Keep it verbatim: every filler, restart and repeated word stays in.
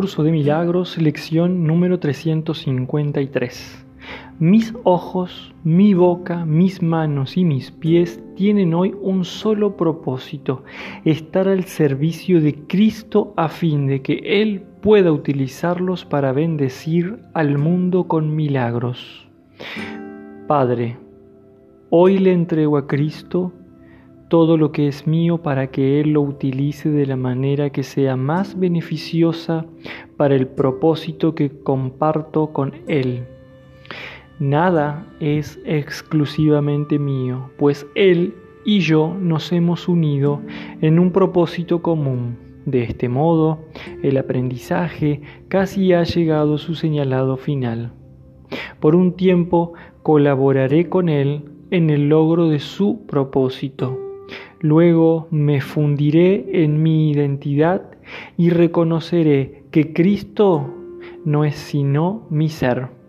Curso de Milagros, lección número trescientos cincuenta y tres. Mis ojos, mi boca, mis manos y mis pies tienen hoy un solo propósito: estar al servicio de Cristo a fin de que Él pueda utilizarlos para bendecir al mundo con milagros. Padre, hoy le entrego a Cristo todo lo que es mío para que Él lo utilice de la manera que sea más beneficiosa para el propósito que comparto con Él. Nada es exclusivamente mío, pues Él y yo nos hemos unido en un propósito común. De este modo, el aprendizaje casi ha llegado a su señalado final. Por un tiempo colaboraré con Él en el logro de su propósito. Luego me fundiré en mi identidad y reconoceré que Cristo no es sino mi ser.